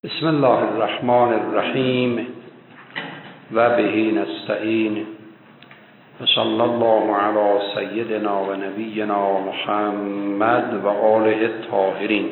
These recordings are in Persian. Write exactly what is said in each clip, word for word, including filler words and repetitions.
بسم الله الرحمن الرحیم و به نستعین و صلی الله علی سیدنا و نبینا محمد و آله الطاهرین.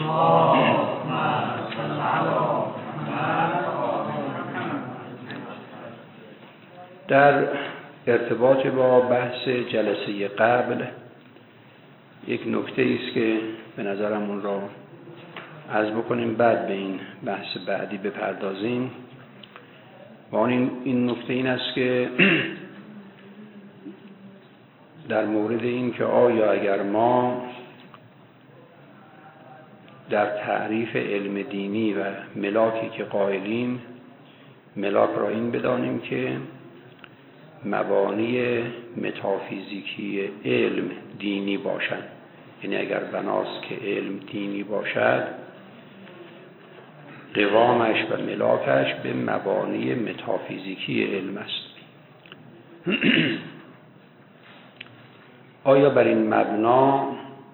در ارتباط با بحث جلسه قبل یک نکته است که به نظرم اون را عرض بکنیم، بعد به این بحث بعدی بپردازیم. و این این نکته این است که در مورد این که آیا اگر ما در تعریف علم دینی و ملاکی که قائلیم، ملاک را این بدانیم که مبانی متافیزیکی علم دینی باشند، یعنی اگر بناست که علم دینی باشد، قوامش و ملاکش به مبانی متافیزیکی علم است. آیا بر این مبنا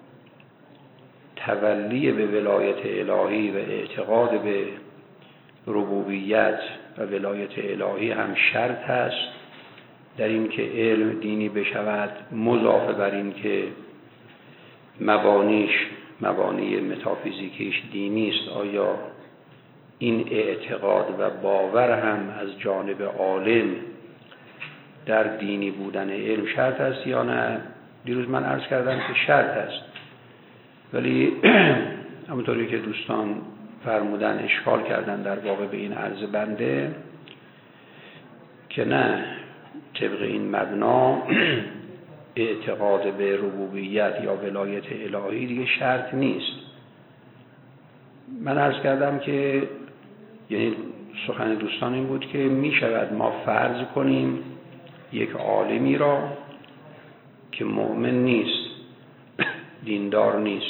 تولی به ولایت الهی و اعتقاد به ربوبیت و ولایت الهی هم شرط است در این که علم دینی بشود، مضافه بر این که مبانیش مبانی متافیزیکیش دینی است؟ آیا این اعتقاد و باور هم از جانب عالم در دینی بودن علم شرط است یا نه؟ دیروز من عرض کردم که شرط است، ولی همونطوری که دوستان فرمودن اشکال کردن در واقع به این عرض بنده که نه، طبق این مبنا اعتقاد به ربوبیت یا ولایت الهی دیگه شرط نیست. من عرض کردم که یعنی سخن دوستان این بود که می شود ما فرض کنیم یک عالمی را که مؤمن نیست، دیندار نیست،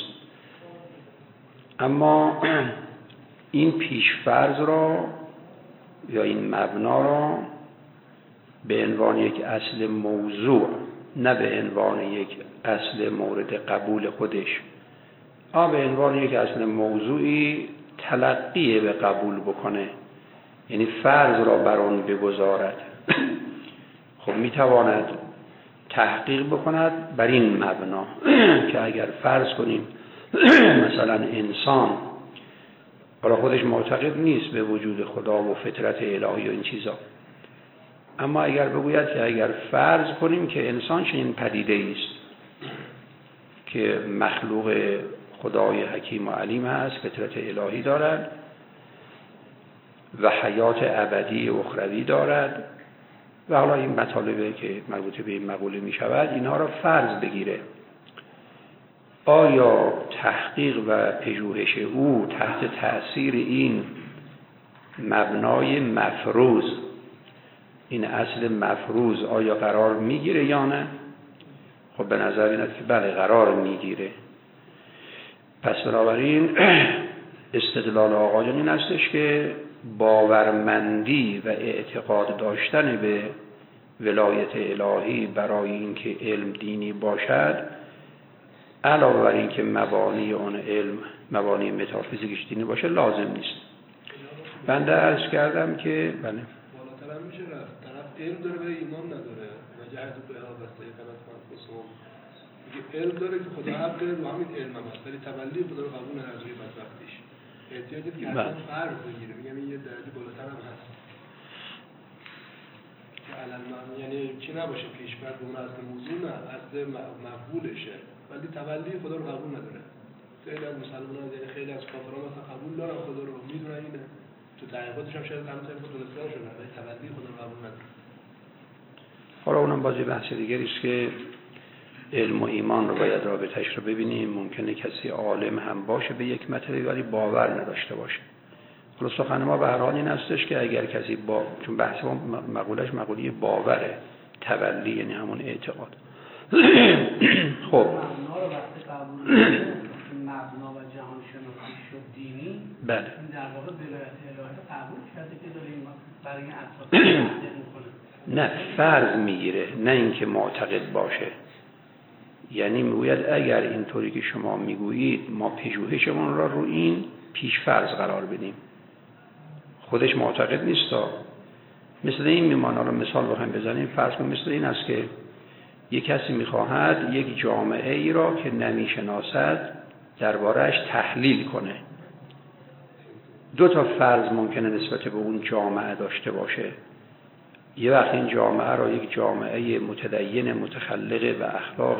اما این پیشفرض را یا این مبنا را به عنوان یک اصل موضوع، نه به عنوان یک اصل مورد قبول خودش، اما به عنوان یک اصل موضوعی تلقی به قبول بکنه، یعنی فرض را بر آن بگذارد. خب میتواند تحقیق بکند بر این مبنا که اگر فرض کنیم مثلا انسان حالا خودش معتقد نیست به وجود خدا و فطرت الهی و این چیزا، اما اگر بگوید که اگر فرض کنیم که انسان چنین پدیده است که مخلوق خدای حکیم و علیم هست، فطرت الهی دارد و حیات ابدی اخروی دارد و حالا این مطالبه که مربوط به این مقوله می شود، اینها را فرض بگیره، آیا تحقیق و پژوهش او تحت تأثیر این مبنای مفروض، این اصل مفروض آیا قرار میگیره یا نه؟ خب به نظر این است که بله قرار میگیره. پس بنابراین استدلال آقایان این استش که باورمندی و اعتقاد داشتن به ولایت الهی برای اینکه علم دینی باشد، علاوه بر اینکه مبانی اون علم مبانی متافیزیکش دینی باشه، لازم نیست. بنده عرض کردم که بله بالاتر هم میشه رفت، طرف علم داره ولی ایمان نداره و جهت به آبسته غلط منفسهم، میگه علم داره که خدا حق داره و همین علم هم هست، ولی تولی خدا رو قبول نداره روی بدبختیش، احتیاجی که اصلا فرض بگیره، میگم این یه درجه بالاتر هم هست که علم یعنی چی نباشه پیش‌فرض اون اصل موضوع نه، اصل مقبولشه، ولی تولی خدا رو قبول نداره. خیلی از مسلمانان یعنی خیلی از کافران مثلا قبول دارن خدا رو، میدونن اینه، تو تحقیقاتش هم شاید هم طریق دونستان شدن، ولی تولی خدا رو قبول نداره. حالا اونم بازی بحث دیگری است که علم و ایمان رو باید رابطه‌اش رو ببینیم. ممکنه کسی عالم هم باشه به یک مطلبی ولی باور نداشته باشه. حالا سخن ما به هر حال این هستش که اگر کسی با، چون بحث ما مقولش مقوله باوره، تولی یعنی همون اعتقاد. خب مبنا رو وقتی قبول کنیم، مبنا و جهان شناسی شد دینی، بله این در واقع ولایت الهی قبول کرده که داره این برای این اساس تحقیق میکنه. نه، فرض میگیره، نه اینکه معتقد باشه. یعنی میگوید اگر اینطوری که شما میگویید ما پژوهشمون را رو این پیش فرض قرار بدیم، خودش معتقد نیست. مثل این میمانا رو مثال بخوایم بزنیم، فرض کنیم مثل این است که یک کسی میخواهد یک جامعه ای را که نمیشناسد درباره‌اش تحلیل کنه. دو تا فرض ممکنه نسبت به اون جامعه داشته باشه. یه وقت این جامعه را یک جامعه متدین متخلق و اخلاق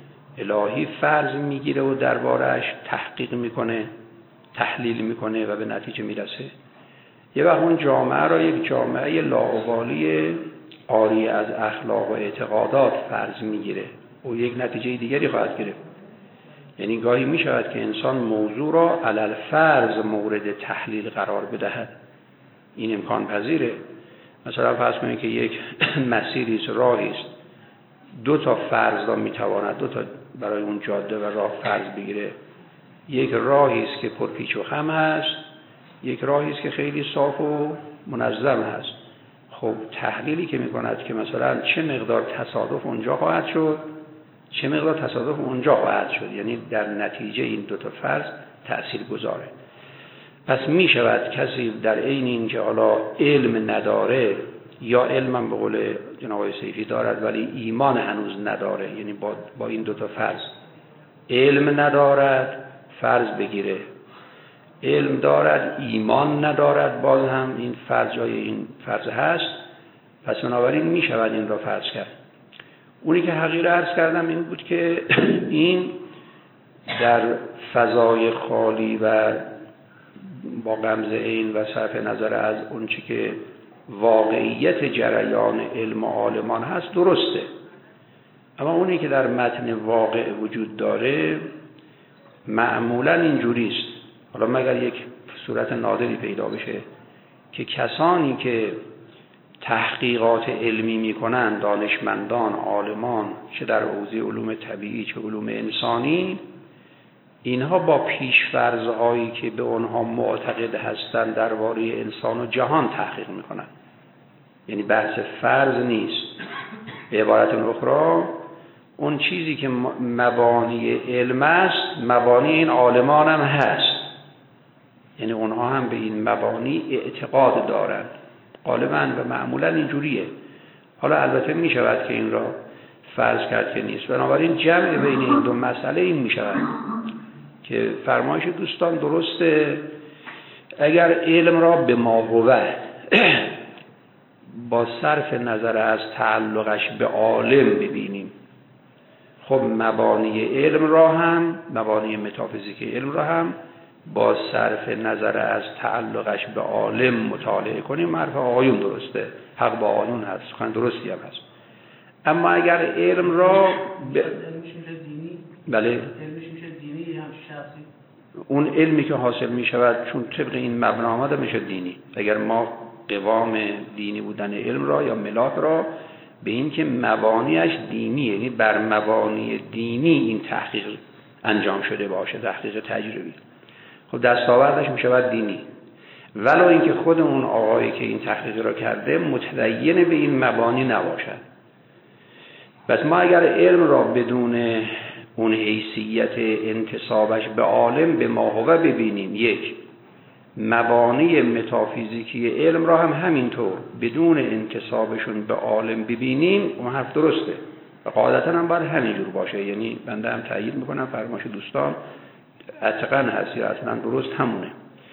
الهی فرض میگیره و درباره‌اش تحقیق میکنه، تحلیل میکنه و به نتیجه میرسه. یه وقت اون جامعه را یک جامعه لاابالی عاری از اخلاق و اعتقادات فرض میگیره و یک نتیجه دیگری خواهد گرفت. یعنی گاهی می شود که انسان موضوع را علل فرض مورد تحلیل قرار بدهد. این امکان پذیره. مثلا فرض کنید که یک مسیری است، راهی است، دو تا فرض را می تواند دو تا برای اون جاده و راه فرض بگیره. یک راهی است که پرپیچ و خم هست، یک راهی است که خیلی صاف و منظم هست. خب تحلیلی که می کند که مثلا چه مقدار تصادف اونجا خواهد شد، چه مقدار تصادف اونجا خواهد شد، یعنی در نتیجه این دو تا فرض تأثیر گذاره. پس می شود کسی در عین اینکه حالا علم نداره یا علم به قول جناب آقای سیفی دارد ولی ایمان هنوز نداره، یعنی با, با این دو تا فرض علم ندارد فرض بگیره، علم دارد ایمان ندارد باز هم این فرض جای این فرض هست. پس بنابراین می شود این را فرض کرد. اونی که حقیقت عرض کردم این بود که این در فضای خالی و با غمز عین و صرف نظر از اون چی که واقعیت جریان علم و عالمان هست درسته، اما اونی که در متن واقع وجود داره معمولا اینجوری است. حالا مگر یک صورت نادری پیدا بشه که کسانی که تحقیقات علمی میکنن، دانشمندان، عالمان، چه در حوزه علوم طبیعی چه علوم انسانی، اینها با پیش‌فرض‌هایی که به آنها معتقد هستند درباره انسان و جهان تحقیق میکنن. یعنی بحث فرض نیست. به عبارت اخرى اون چیزی که مبانی علم است مبانی این عالمان هم هست، یعنی اونها هم به این مبانی اعتقاد دارند غالباً و معمولاً اینجوریه. حالا البته می شود که این را فرض کرد که نیست. بنابراین جمع بین این دو مسئله این می شود که فرمایش دوستان درسته. اگر علم را به ماهوه با صرف نظر از تعلقش به عالم ببینیم، خب مبانی علم را هم مبانی متافیزیک علم را هم با صرف نظر از تعلقش به عالم مطالعه کنیم، حرف آقایون درسته، حق با آقایون هست، سخن درستی هم هست. اما اگر علم را ب... بله علمش میشه دینی هم شخصی، اون علمی که حاصل می شود چون طبق این مبنا آمده میشه دینی. اگر ما قوام دینی بودن علم را یا ملاک را به این که مبانیش دینی، یعنی بر مبانی دینی این تحقیق انجام شده باشه، تحقیق تجربی، خب دستاوردش می شود دینی. ولو اینکه خود اون آقایی که این تحقیق را کرده متدین به این مبانی نباشد. پس ما اگر علم را بدون اون حیثیت انتسابش به عالم به ماهوه ببینیم، یک مبانی متافیزیکی علم را هم همینطور بدون انتسابشون به عالم ببینیم، اون حرف درسته و قاعدتا هم باید همینجور باشه. یعنی بنده هم تأیید میکنم فرمایش دوستان اتقن هست یا اصلا درست همونه.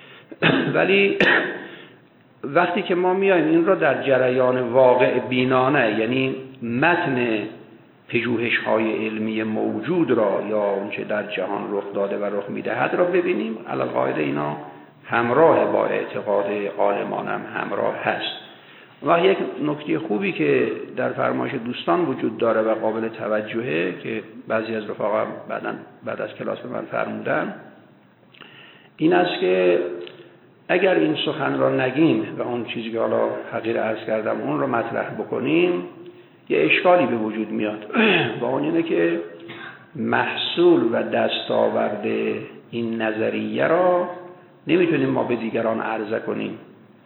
ولی وقتی که ما میایم این را در جریان واقع بینانه، یعنی متن پژوهش های علمی موجود را یا اونچه در جهان رخ داده و رخ میدهد را ببینیم، علی القاعده اینا همراه با اعتقاد عالمان هم همراه هست. و یک نکته خوبی که در فرمایش دوستان وجود داره و قابل توجهه که بعضی از رفقا بعدن بعد از کلاس به من فرمودن، این است که اگر این سخن را نگیم و اون چیزی که حالا حقیر عرض کردم اون را مطرح بکنیم، یه اشکالی به وجود میاد و اون اینه که محصول و دستاورد این نظریه را نمیتونیم ما به دیگران عرضه کنیم.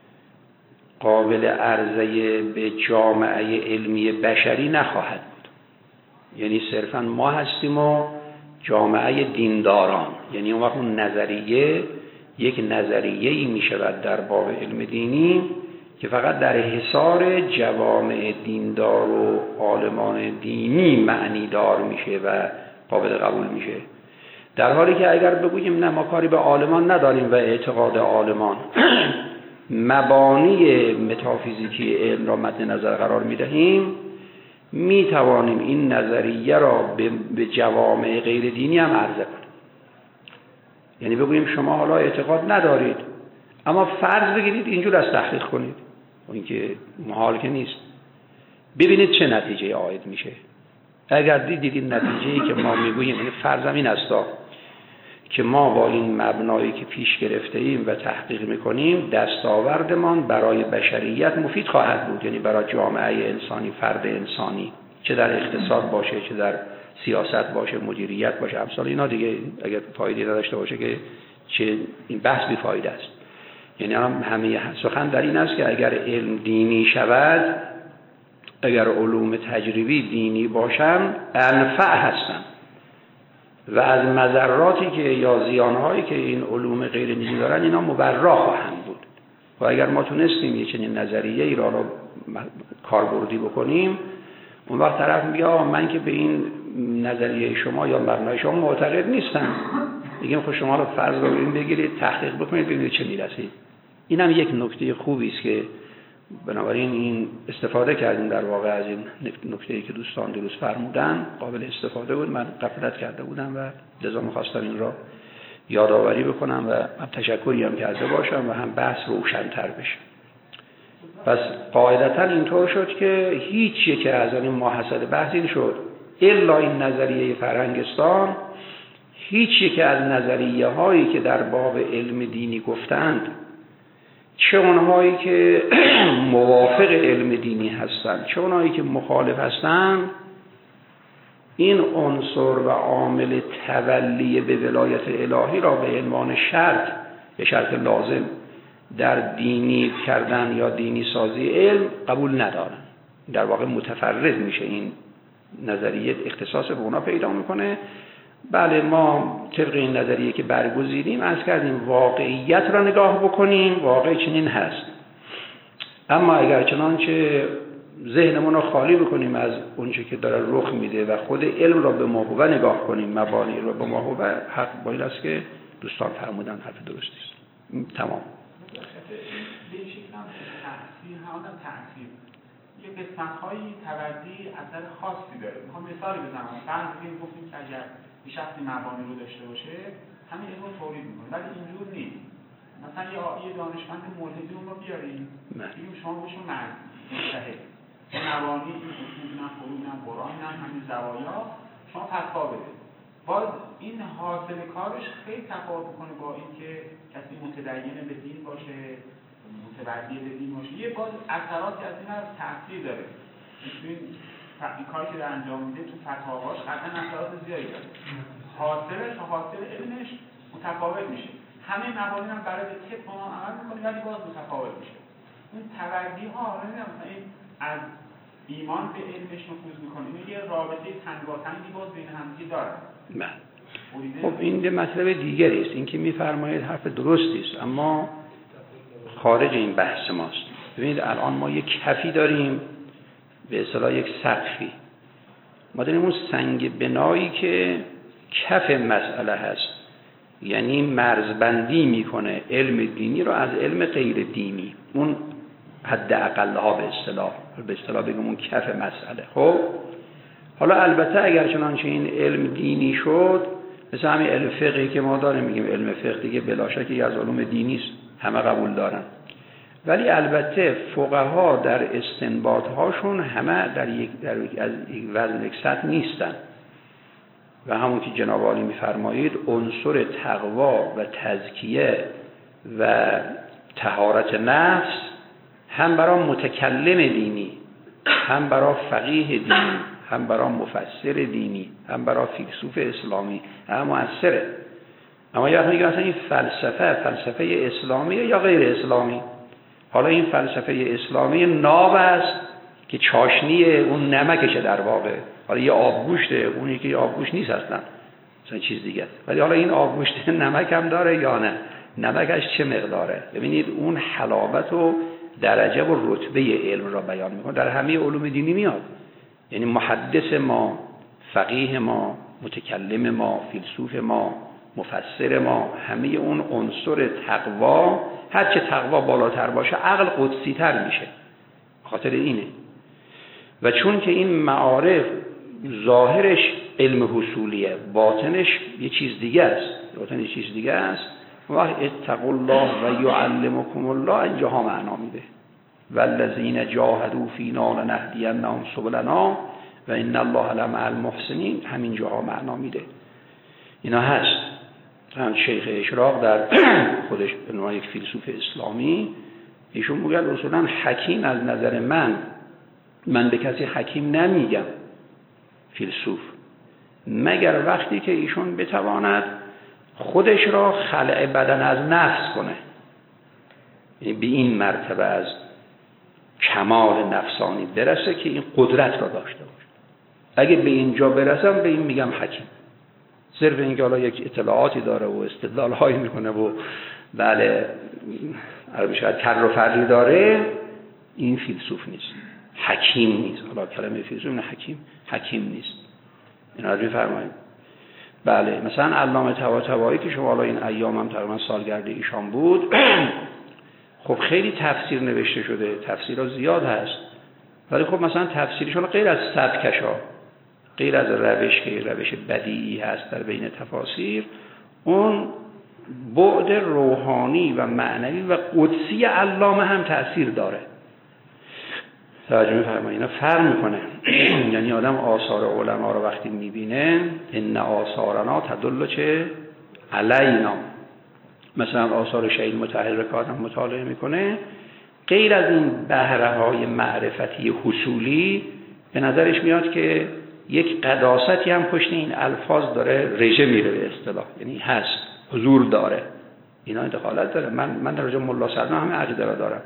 قابل عرضه به جامعه علمی بشری نخواهد بود. یعنی صرفا ما هستیم و جامعه دینداران، یعنی اون وقت اون نظریه یک نظریه‌ای میشود در باب علم دینی که فقط در حصار جوامع دیندار و عالمان دینی معنی دار میشه و قابل قبول میشه، در حالی که اگر بگوییم نه ما کاری به عالمان نداریم و اعتقاد عالمان مبانی متافیزیکی علم را مد نظر قرار میدهیم، میتوانیم این نظریه را به جوامع غیر دینی هم عرضه کنیم. یعنی بگوییم شما حالا اعتقاد ندارید اما فرض بگیرید اینجور از تحقیق کنید، این که محال که نیست، ببینید چه نتیجه عاید میشه. اگر دیدید این نتیجه‌ای که ما میگوییم، یعنی فرضم این است که ما با این مبنایی که پیش گرفته ایم و تحقیق میکنیم دستاوردمان برای بشریت مفید خواهد بود، یعنی برای جامعه انسانی، فرد انسانی، چه در اقتصاد باشه، چه در سیاست باشه، مدیریت باشه، امثال اینا دیگه اگر فایده نداشته باشه که چه این بحث بی فایده است. یعنی همه سخن در این است که اگر علم دینی شود، اگر علوم تجربی دینی باشن، انفع هستن و از مضراتی که یا زیانهایی که این علوم غیر دینی دارن اینا مبرا خواهند بود. و اگر ما تونستیم یه چنین نظریه ای را, را کاربردی بکنیم، اون وقت طرف میگه من که به این نظریه شما یا مبنای شما معتقد نیستم، میگیم خب شما رو فرض رو این بگیرید، تحقیق بکنید، ببینید چه میرسید. این هم یک نکته خوبی است که بنابراین این استفاده کردیم در واقع از این نکته‌ای که دوستان درست فرمودن، قابل استفاده بود. من غفلت کرده بودم و لذا می‌خواستم این را یادآوری بکنم و تشکری هم کرده باشم و هم بحث روشن‌تر بشه. پس قاعدتاً اینطور شد که هیچ یک از این ماحصل بحث این شد الا این نظریه فرهنگستان، هیچ یک از نظریه هایی که در باب علم دینی گفتند، چه اونهایی که موافق علم دینی هستند چه اونهایی که مخالف هستند، این عنصر و عامل تولی به ولایت الهی را به عنوان شرط، به شرط لازم در دینی کردن یا دینی سازی علم قبول ندارن. در واقع متفرد میشه، این نظریه اختصاص به اونا پیدا میکنه. بله ما طبق این نظریه که برگزیدیم از کردیم واقعیت را نگاه بکنیم، واقع چنین هست، اما اگر چنانچه ذهنمون رو خالی بکنیم از اونچه که داره رخ میده و خود علم را به ماهوه نگاه کنیم، مبانی را به ماهوه، حق باید است که دوستان فرمودن حرف درستی است. تمام. یه قسمت‌های تودی اثر خاصی داره. میخوام مثالی بزنم. فرض کنیم گفتیم که اگر یه شخصی مبانی رو داشته باشه همین علم رو تولید میکنه، ولی اینجور نیست. مثلا یه یه دانشمند ملحدی رو بیاریم بگیم شما بشون مرد مجتهد مبانی میدونن فروغن قرآن هم همین زوایا شما فتوا بده، باز این حاصل کارش خیلی تفاوت میکنه با اینکه کسی متدین به دین باشه، متبدی به دین باشه. یه باز اثراتی از این از تاثیر داره. این کاری که در انجام میده تو فتاواش قطعا اثرات زیادی داره. حاصلش و حاصل علمش متفاوت میشه. همه مبانی هم برای طب ما عمل میکنه ولی باز متفاوت میشه. اون تودی ها نمیدونم مثلا این از ایمان به علمش نفوذ میکنه. این یه رابطه تنگاتنگی باز بین همدیگه داره. نه. خب این یه مطلب دیگری است. این که میفرمایید حرف درستی است اما خارج این بحث ماست. ببینید الان ما یک کفی داریم، به اصطلاح یک سقفی، ما داریم اون سنگ بنایی که کف مسئله هست، یعنی مرزبندی میکنه علم دینی رو از علم غیر دینی، اون حد اقلها به اصطلاح به اصطلاح بگم اون کف مسئله. خب حالا البته اگر چنانچه این علم دینی شد، مثل همین علم فقهی که ما داریم میگیم علم فقه دیگه بلا شک از علوم دینی است، همه قبول دارن، ولی البته فقها در استنباط هاشون همه در یک در یک از یک وزن یک سطح نیستن و همون که جناب عالی میفرمایید عنصر تقوا و تزکیه و طهارت نفس هم برای متکلم دینی، هم برای فقیه دینی، هم برای مفسر دینی، هم برای فیلسوف اسلامی هم مؤثره. اما یا میگن اصلا این فلسفه فلسفه اسلامیه یا غیر اسلامی؟ حالا این فلسفه اسلامی ناب است که چاشنی اون نمکشه در واقع، حالا یه آبگوشته، اون یکی آبگوشت نیست اصلا، اصلا چیز دیگه است، ولی حالا این آبگوشت نمک هم داره یا نه؟ نمکش چه مقداره. ببینید اون حلاوت و درجه و رتبه علم را بیان میکنه. در همه علوم دینی میاد، یعنی محدث ما، فقیه ما، متکلم ما، فیلسوف ما، مفسر ما، همه اون عنصر تقوا، هر چه تقوا بالاتر باشه عقل قدسی تر میشه. خاطر اینه. و چون که این معارف ظاهرش علم حصولیه، باطنش یه چیز دیگه است، باطن یه چیز دیگه است. وقت اتقوا الله و یعلمکم الله اینجاها معنا میده. والذین جاهدوا فینا لنهدینهم سبلنا و ان الله لمع المحسنین، همین جاها معنا میده. اینا هست. هم شیخ اشراق در خودش به عنوان یک فیلسوف اسلامی ایشون میگه اصولا حکیم از نظر من، من به کسی حکیم نمیگم فیلسوف، مگر وقتی که ایشون بتواند خودش را خلع بدن از نفس کنه، یعنی به این مرتبه از کمال نفسانی برسه که این قدرت را داشته باشه. اگه به اینجا برسم به این میگم حکیم. صرف اینکه حالا یک اطلاعاتی داره و استدلال هایی میکنه و بله عربی شاید کر و فری داره، این فیلسوف نیست، حکیم نیست. حالا کلمه فیلسوف نه، حکیم حکیم نیست. این رو میفرمایید. بله مثلا علامه طباطبایی که شما حالا این ایام هم تقریبا سالگرد ایشان بود، خب خیلی تفسیر نوشته شده، تفسیرها زیاد هست، ولی خب مثلا تفسیرشون غیر از سبکش ها، غیر از روش که روش بدیعی هست در بین تفاسیر، اون بعد روحانی و معنوی و قدسی علامه هم تأثیر داره. توجه می‌فرمایید؟ اینا فرق میکنه. یعنی آدم آثار علما رو وقتی میبینه، ان آثارنا تدل چه علینا، مثلا آثار شهید متحرکات هم مطالعه میکنه، غیر از این بهره‌های معرفتی حصولی به نظرش میاد که یک قداستی هم پشت این الفاظ داره رژه میره به اصطلاح، یعنی هست، حضور داره، اینا دخالت داره. من من در رجا ملا صدرا همه عقیده را دارم.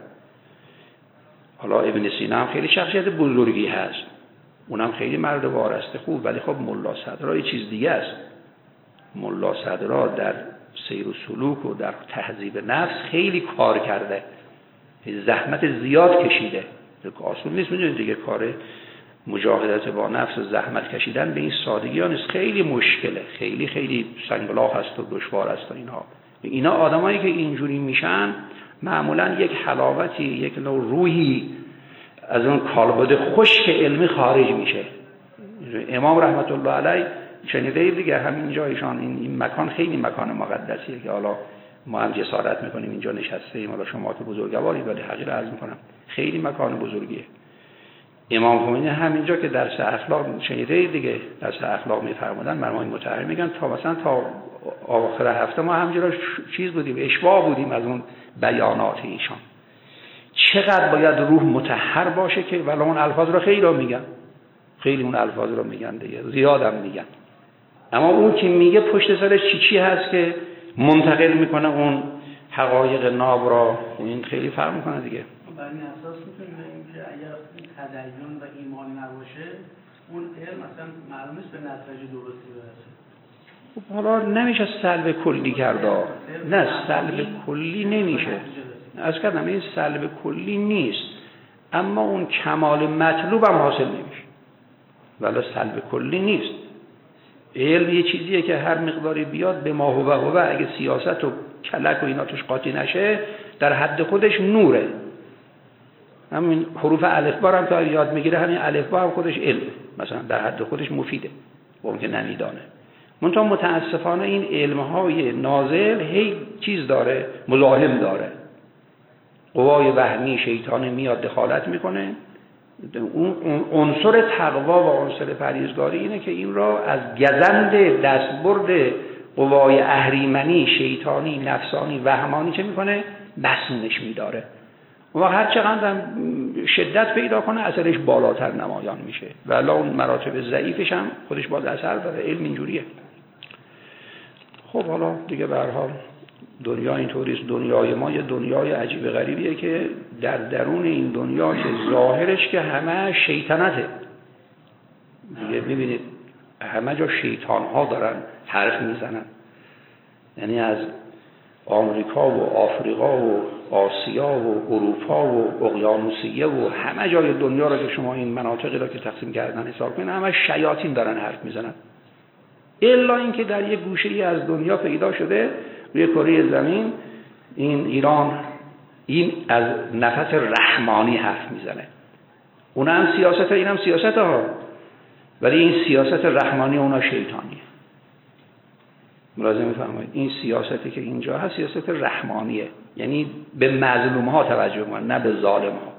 حالا ابن سینا هم خیلی شخصیت بزرگی هست، اونم خیلی مرد وارسته خوب، ولی خب ملا صدرا یه چیز دیگه است. ملا صدرا در سیر و سلوک و در تهذیب نفس خیلی کار کرده، زحمت زیاد کشیده. آسون نیست، میدونید دیگه کار مجاهدت با نفس و زحمت کشیدن به این سادگی ها نیست، خیلی مشکله، خیلی خیلی سنگلاخ هست و دشوار است و اینها. اینا آدمایی که اینجوری میشن معمولا یک حلاوتی، یک نوع روحی از اون کالبد خشک علمی خارج میشه. امام رحمت الله علیه شنیده دیگه همین جایشان، این, این مکان خیلی مکان مقدسیه که حالا ما هم جسارت میکنیم اینجا نشسته ایم، حالا شما که بزرگوارید ولی حقیقت عرض میکنم خیلی مکان بزرگیه. امام خمینی همینجا که درس اخلاق شنیده دیگه، درس اخلاق میفرمودن، مرمای متحر میگن تا مثلا تا آخر هفته ما همینجا چیز بودیم، اشباع بودیم از اون بیانات ایشان. چقدر باید روح مطهر باشه که ولی اون الفاظ رو خیلی رو میگن، خیلی اون الفاظ رو میگن دیگه، زیادم میگن، اما اون که میگه پشت سرش چی چی هست که منتقل میکنه اون حقایق ناب را، این خیلی فرق میکنه دیگه. بر این اساس میتونیم بگیم که اگر تدین و ایمان نباشه اون علم مثلا معلوم نیست به نتیجه درستی برسه. خب حالا نمیشه سلب کلی کرده، نه سلب کلی نمیشه، از کردم این سلب کلی نیست، اما اون کمال مطلوب هم حاصل نمیشه، ولی سلب کلی نیست. علم یه چیزیه که هر مقداری بیاد به ما هو هو، اگه سیاست و کلک و اینا توش قاطی نشه در حد خودش نوره. همین حروف الفبا هم تا یاد میگیره، همین الفبا هم خودش علم، مثلا در حد خودش مفیده با اون که نمیدانه. منتها متاسفانه این علمهای نازل هی چیز داره، مزاحم داره، قوای وهمی شیطانی میاد دخالت میکنه. اون عنصر تقوا و عنصر پرهیزگاری اینه که این را از گزند دستبرد قوای اهریمنی شیطانی نفسانی وهمانی چه میکنه؟ بسنش میداره. و هر چقدر شدت پیدا کنه اثرش بالاتر نمایان میشه، ولی اون مراتب ضعیفش هم خودش باز اثر داره. علم اینجوریه. خب حالا دیگه به هر حال دنیا اینطوریست. دنیای ما یه دنیای عجیب غریبیه که در درون این دنیا که ظاهرش که همه شیطنته دیگه، ببینید همه جا شیطان ها دارن حرف میزنن، یعنی از آمریکا و آفریقا و آسیا و اروپا و اقیانوسیه و همه جای دنیا را که شما این مناطقی را که تقسیم کردن حساب کنید، همه شیاطین دارن حرف میزنن، الا اینکه در یک گوشه‌ای از دنیا پیدا شده روی کره زمین این ایران این از نفس رحمانی حرف میزنه. اون هم سیاست، این هم سیاست ها، ولی این سیاست رحمانی اونا شیطانیه. ملاحظه می‌فرمایید؟ این سیاستی که اینجا هست سیاست رحمانیه، یعنی به مظلوم ها توجه میکنن نه به ظالم ها،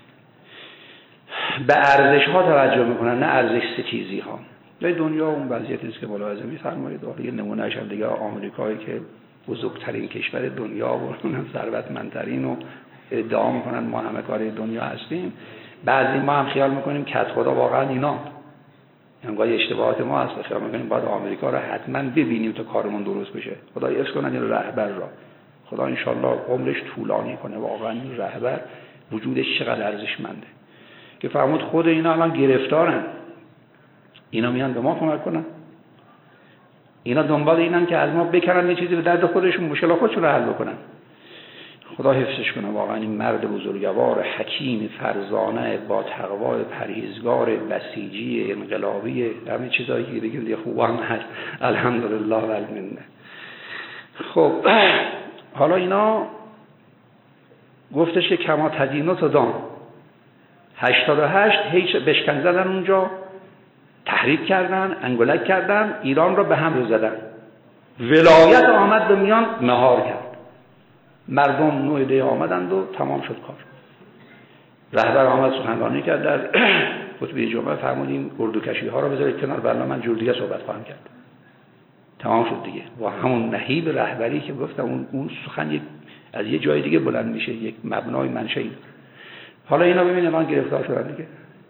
به ارزش ها توجه میکنن نه ارزش ستیزی ها. در دنیا اون وضعیتی است که ملاحظه می‌فرمایید. یه نمونه‌اش هم دیگه آمریکایی که بزرگترین کشور دنیا و ثروتمندترین و ادعا میکنن ما همه کار دنیا هستیم، بعضی ما هم خیال میکنیم که خدا واقعا اینا، انگار اشتباهات ما هست، خیال میکنیم باید آمریکا را حتما ببینیم تا کارمون درست بشه. خدا عفو کنه این رهبر را، خدا انشالله عمرش طولانی کنه. واقعا این رهبر وجودش چقدر ارزشمنده که فرمود خود اینا الان گرفتارن، اینا میان به ما کمک کنن، اینا دنبال اینن که از ما بکنن یه چیزی به درد خودشون، مشکل خودشون رو حل بکنن. خدا حفظش کنه. واقعا این مرد بزرگوار، حکیم، فرزانه، با تقوا، پرهیزگار، بسیجی، انقلابی، همه چیزایی که دیگه دیگه خوب هم هست. الحمدلله و المنه. خب حالا اینا گفتش که کما تدین و تدان. هشتاد و هشت هیچ بشکن زدن اونجا، تحریک کردن، انگولک کردن، ایران را به هم رو زدن. ولایت آمد به میان مهار کرد. مردم نوع ده آمدند و تمام شد کار. رهبر آمد سخنرانی کرد در خطبه جمعه، فرمودیم اردوکشی ها را بذارید کنار، بله من جور دیگه صحبت خواهم کرد. تمام شد دیگه. و همون نهیب رهبری که گفتم اون اون سخن یک از یه جای دیگه بلند میشه، یک مبنای منشئی. حالا اینا ببینید الان گرفتار شدن دیگه.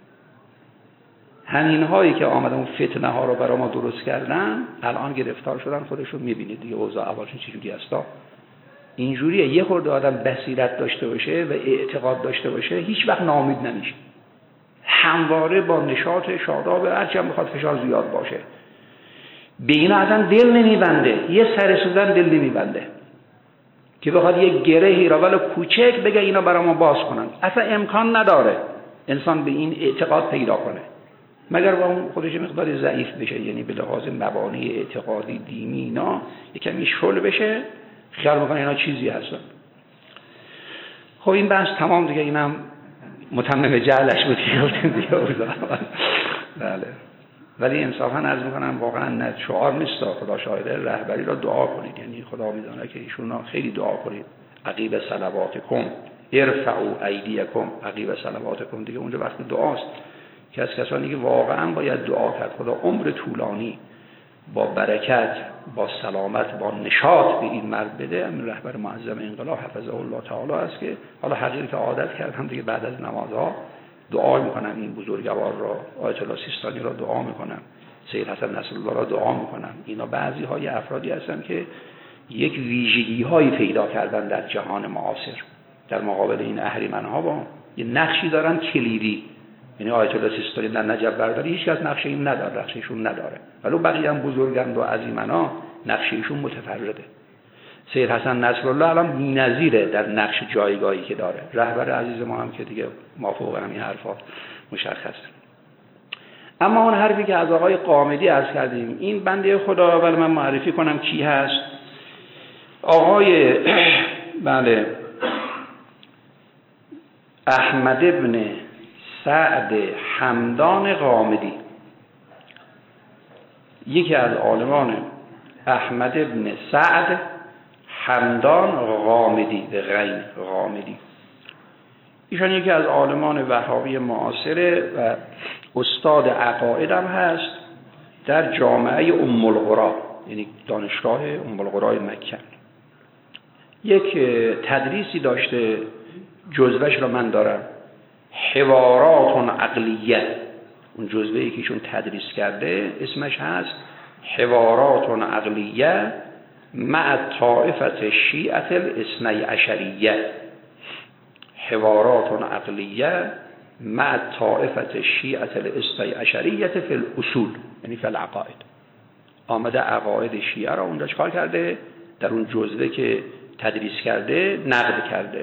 همین هایی که آمدن اون فتنه ها رو برای ما درست کردن الان گرفتار شدن. خودشون میبینید دیگه اوضاع اولشون چجوری هستا. اینجوریه یه خورده آدم بصیرت داشته باشه و اعتقاد داشته باشه هیچ وقت ناامید نمیشه، همواره با نشاط شاداب، هرچی هم بخواد فشار زیاد باشه به اینا اصلا دل نمیبنده، یه سر سوزن دل نمیبنده که بخواد یه گرهی را ولو کوچک بگه اینا برای ما باز کنن. اصلا امکان نداره انسان به این اعتقاد پیدا کنه مگر با اون خودش مقدار ضعیف بشه، یعنی به لحاظ مبانی اعتقادی دینی اینا یه کمی شل بشه، خیال میکنه اینا چیزی هستن. خب این بحث تمام دیگه، اینم متمم جهلش بود دیگه. بله. ولی انصافا عرض میکنم واقعا نه شعار نیست، خدا شاهده، رهبری را دعا کنید، یعنی خدا میدونه که ایشون خیلی دعا کنید. عقیب صلواتکم ارفعوا ایدیکم، عقیب صلواتکم دیگه اونجا وقت دعاست که از کسانی که واقعا باید دعا کرد خدا عمر طولانی با برکت، با سلامت، با نشاط به این مرد بده. همین رهبر معظم انقلاب حفظه الله تعالی است که حالا حقیقی که عادت کردم دیگه بعد از نمازها دعا میکنم این بزرگوار را، آیت الله سیستانی را دعا میکنم، سید حسن نصرالله را دعا میکنم. اینا بعضی های افرادی هستن که یک ویژگی هایی پیدا کردن در جهان معاصر در مقابل این اهریمنها، با یه نقشی دارن کلیدی. یعنی آیت الله سیستانی در نجف برداری هیچ کس نقشه این نداره، نقشهشون نداره، ولی بقیه هم بزرگند و عظیمنا نقشهشون متفرده. سید حسن نصرالله الان بی‌نظیره در نقش جایگاهی که داره. رهبر عزیز ما هم که دیگه مافوق همین حرفا مشخصه. اما اون حرفی که از آقای قامدی عرض کردیم، این بنده خدا اول من معرفی کنم کی هست. آقای بله احمد ابن سعد حمدان قامدی، یکی از عالمان احمد ابن سعد حمدان قامدی به غین قامدی، ایشان یکی از عالمان وهابی معاصره و استاد عقاید هم هست در جامعه ام القری، یعنی دانشگاه ام القری مکه. یک تدریسی داشته، جزوهش را من دارم، حوارات عقلیه. اون جزوه‌ای که ایشون تدریس کرده اسمش هست حوارات عقلیه مع طائفه شیعه الاثنی عشریه. حوارات عقلیه مع طائفه شیعه الاثنی عشریه فی الاصول، یعنی فی العقائد. آمده عقاید شیعه را اونجا چکار کرده، در اون جزوه که تدریس کرده نقد کرده.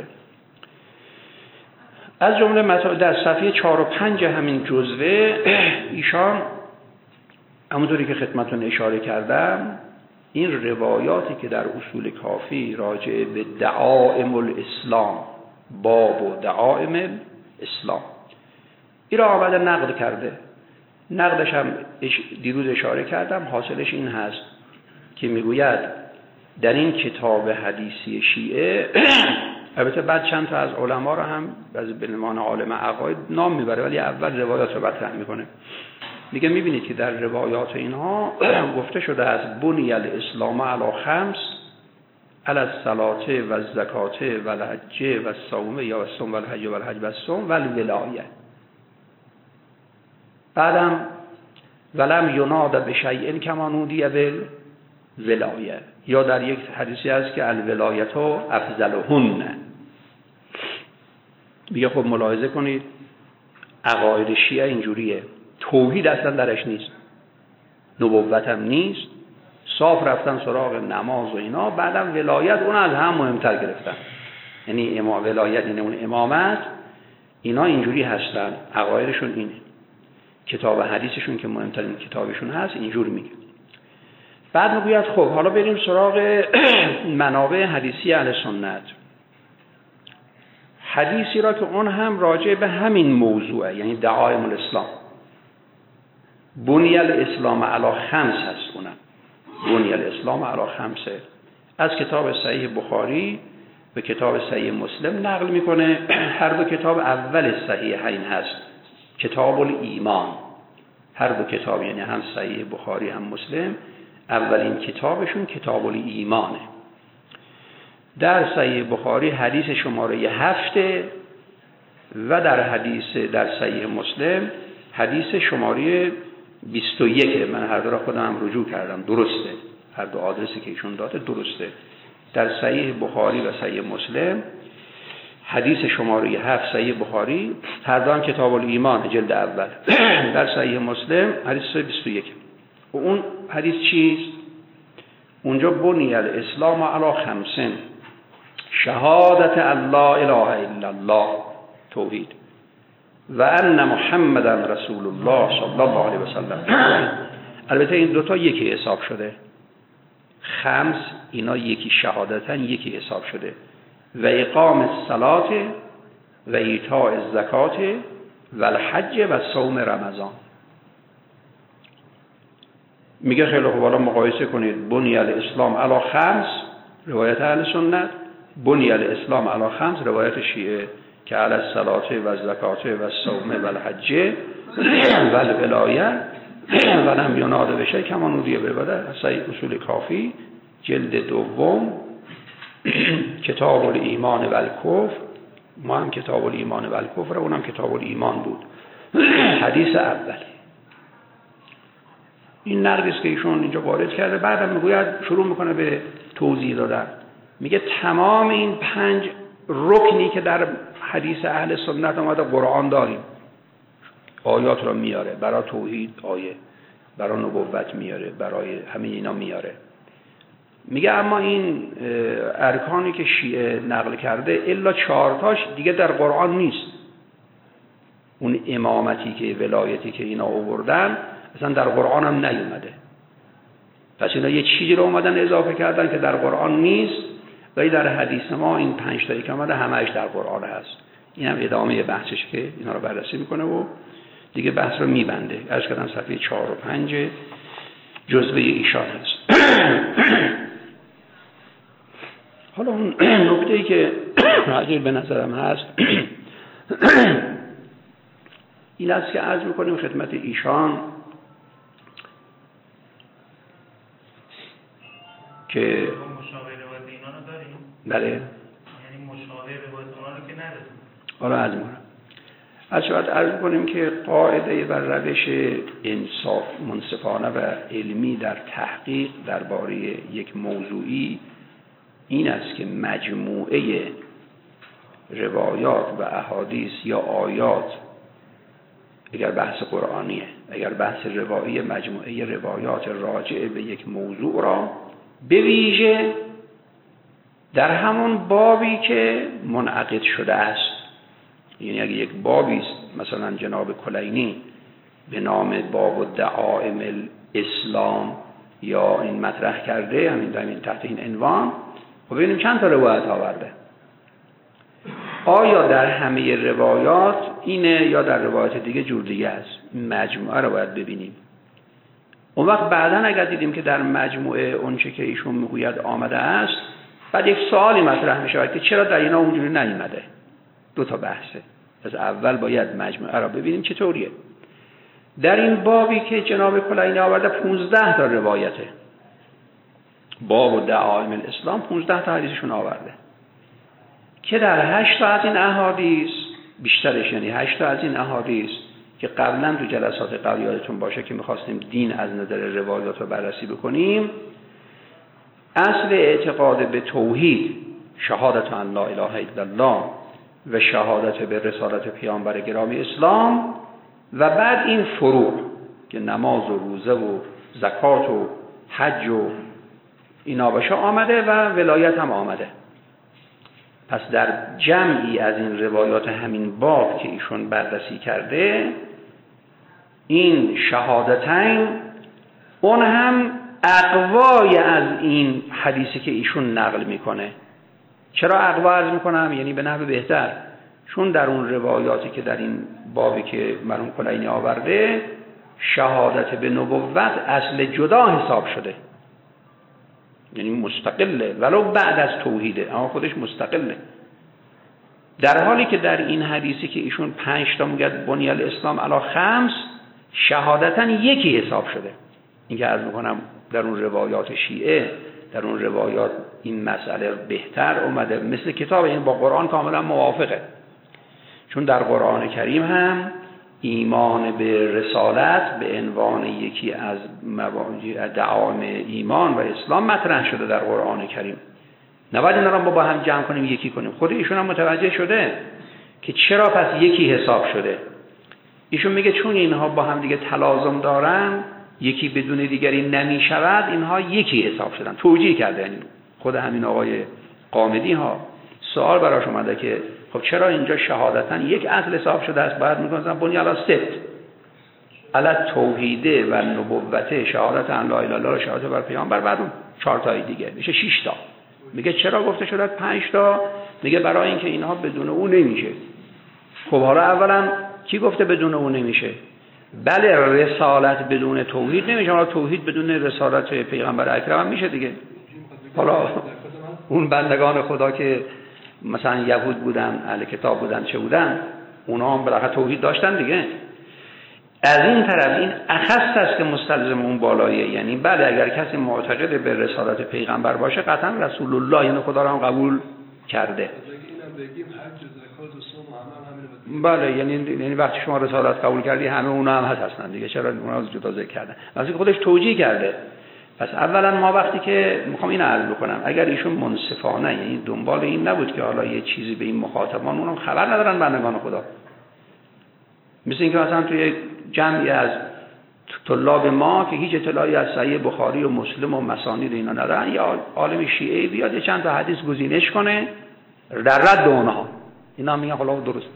از جمله مثلا در صفحه چهار و پنج همین جزوه ایشان همونطوری که خدمتتون اشاره کردم این روایاتی که در اصول کافی راجع به دعائم الاسلام، باب و دعائم الاسلام، این را آمده نقد کرده. نقدش هم دیروز اشاره کردم، حاصلش این هست که میگوید در این کتاب حدیثی شیعه البته بعد چند تا از علما را هم از به عنوان عالم عقاید نام میبره، ولی اول روایات رو مطرح میکنه. میگه میبینید که در روایات اینها گفته شده است بنی الاسلام علی خمس علی الصلاة و الزکات و الحج و الصوم یا الصوم و الحج و الحج و الصوم و الولایه. بعدم ولم یناد بشیء کما نودی بالولایه، یا در یک حدیثی هست که الولایت افضلهن. میگه خب ملاحظه کنید عقاید شیعه اینجوریه، توحید اصلا درش نیست، نبوت هم نیست، صاف رفتن سراغ نماز و اینا، بعدم ولایت اون از هم مهمتر گرفتن، یعنی امام ولایت یعنی اون امامت، اینا اینجوری هستن، عقایدشون اینه. کتاب حدیثشون که مهمترین کتابشون هست اینجور میگه. بعد میگوید خب حالا بریم سراغ منابع حدیثی اهل سنت. حدیثی را که اون هم راجع به همین موضوعه، یعنی دعائم الاسلام. بنی الاسلام علی خمس هست اونم، بنی الاسلام علی خمسه، از کتاب صحیح بخاری به کتاب صحیح مسلم نقل میکنه. هر دو کتاب اول صحیحین هست، کتاب الایمان. هر دو کتاب یعنی هم صحیح بخاری هم مسلم اولین کتابشون کتاب الایمانه. در صحیح بخاری حدیث شماره هفته و در حدیث در صحیح مسلم حدیث شماره بیست و یک. من هر دو را خودم رجوع کردم، درسته، هر دو آدرسی که ایشون داده درسته. در صحیح بخاری و صحیح مسلم حدیث شماره هفت صحیح بخاری، هر دو هم کتاب الایمان جلد اول. در صحیح مسلم حدیث بیست و یک. و اون حدیث چیست؟ اونجا بنی الاسلام علی خمسین، شهادت الله اله الا الله، توحید، و ان محمد رسول الله صلی الله علیه و سلم. البته این دوتا یکی حساب شده، خمس اینا یکی شهادتن یکی حساب شده، و اقام الصلاة و ایتاء الزکات و الحج و صوم رمضان. میگه خیلی خوب، حالا مقایسه کنید بنی الاسلام علی خمس روایت اهل سنت، بنی الاسلام علی خمس روایت شیعه که علی الصلاة و الزکات و الصوم و الحج و الولایه و لم یناد بشیء کما نودی بالولایه. صحیح اصول کافی جلد دوم کتاب الایمان و الکفر، ما هم کتاب الایمان و الکفر، اونم کتاب الایمان بود، حدیث اول. این نقدی که ایشون اینجا وارد کرده. بعدم میگوید شروع میکنه به توضیح دادن، میگه تمام این پنج رکنی که در حدیث اهل سنت آمده قرآن داریم، آیات را میاره، برای توحید آیه، برای نبوت میاره، برای همین اینا میاره. میگه اما این ارکانی که شیعه نقل کرده الا چهارتاش دیگه در قرآن نیست. اون امامتی که ولایتی که اینا آوردن اصلا در قرآن هم نیومده. پس اینا یه چیزی رو اومدن اضافه کردن که در قرآن نیست، ولی در حدیث ما این پنج تایی که اومده همه‌اش در قرآن هست. این هم ادامه بحثش که اینا رو بررسی میکنه و دیگه بحث رو میبنده. عرض کردم صفحه چهار و پنج جزوه ایشان هست. حالا اون نکته‌ای که راجع به نظرم هست این است که عرض میکنیم خدمت ایشان که مشابه روایت اینا رو داریم؟ بله، یعنی مشابه روایت اونا رو که نداریم. حالا از ما از شاید عرض کنیم که قاعده و روش انصاف منصفانه و علمی در تحقیق درباره یک موضوعی این است که مجموعه روایات و احادیث یا آیات، اگر بحث قرآنیه، اگر بحث روایی، مجموعه روایات راجع به یک موضوع را به ویژه در همون بابی که منعقد شده است. یعنی اگه یک بابی است مثلا جناب کلینی به نام باب دعائم الاسلام یا این مطرح کرده، همین همین تحت این عنوان، خب ببینیم چند تا روایت آورده. آیا در همه روایات اینه یا در روایات دیگه جور دیگه است؟ مجموعه رو باید ببینیم. اون وقت بعداً اگر دیدیم که در مجموعه اونچه که ایشون میگوید آمده است، بعد یک سوالی مطرح میشه که چرا در اینا اونجوری نیامده. دو تا بحثه. از اول باید مجموعه رو ببینیم چطوریه. در این بابی که جناب کلینی آورده پونزده تا روایته. باب و دعائم الاسلام پونزده تا حدیثشون آورده که در هشت تا از این احادیث، بیشترش یعنی هشت تا از این احادیث که قبلا تو جلسات قبل یادتون باشه که میخواستیم دین از نظر روایات رو بررسی بکنیم، اصل اعتقاد به توحید، شهادت ان لا اله الا الله و شهادت به رسالت پیامبر گرامی اسلام، و بعد این فروع که نماز و روزه و زکات و حج و اینا باشه آمده و ولایت هم آمده. پس در جمعی از این روایات همین باب که ایشون بررسی کرده، این شهادتین اون هم اقوای از این حدیثی که ایشون نقل میکنه. چرا اقوا عرض میکنم؟ یعنی به نحو بهتر، چون در اون روایاتی که در این بابی که مرحوم کلینی آورده، شهادت به نبوت اصل جدا حساب شده، یعنی مستقله، ولو بعد از توحیده، اما خودش مستقله. در حالی که در این حدیثی که ایشون پنج تا میگه بنی الاسلام علی خمس، شهادتاً یکی حساب شده. این که عرض میکنم در اون روایات شیعه، در اون روایات این مسئله بهتر اومده، مثل کتاب این با قرآن کاملا موافقه. چون در قرآن کریم هم ایمان به رسالت به عنوان یکی از دعائم ایمان و اسلام مطرح شده در قرآن کریم. نباید اینا رو با هم جمع کنیم یکی کنیم. خود ایشون هم متوجه شده که چرا پس یکی حساب شده. ایشون میگه چون اینها با هم دیگه تلازم دارن، یکی بدون دیگری نمی شود، اینها یکی حساب شدن. توجیه کرده یعنی خود همین آقای قامدی ها. سوال براش اومده که خب چرا اینجا شهادتاً یک اصل حساب شده است؟ بعد میگن بنی علی ست علی توحیده و نبوته، شهادت ان لا اله الا الله، شهادت بر پیامبر، بعد اون چهار تای دیگه میشه شش تا. میگه چرا گفته شده پنج تا؟ میگه برای اینکه اینها بدون اون نمیشه. خب حالا اولا کی گفته بدون اون نمیشه؟ بله رسالت بدون توحید نمیشه، حالا توحید بدون رسالت پیغمبر اکرم هم میشه دیگه. حالا اون بندگان خدا که مثلا یهود بودن، اهل کتاب بودن، چه بودن، اونا هم بالاخره توحید داشتن دیگه. از این طرف این اخص است که مستلزم اون بالاییه. یعنی بله اگر کسی معتقد به رسالت پیغمبر باشه قطعا رسول الله یعنی خدا رو هم قبول کرده. بله یعنی یعنی وقتی شما رسالت قبول کردی همه اونا هم هست اصلا دیگه، چرا اونا رو جدا ذکر کردن؟ واسه خودش توجیه کرده. پس اولا ما وقتی که میخوام اینو عرض بکنم، اگر ایشون منصفانه یعنی دنبال این نبود که حالا یه چیزی به این مخاطبان اونم خبر ندارن بندگان خدا، مثل اینکه مثلا توی جمعی از طلاب ما که هیچ اطلاعی از صحیح بخاری و مسلم و مسانید اینا ندارن، یا عالم شیعه بیاد یه چند تا حدیث گزینش کنه در رد اونها، اینا میگن خلاف درست.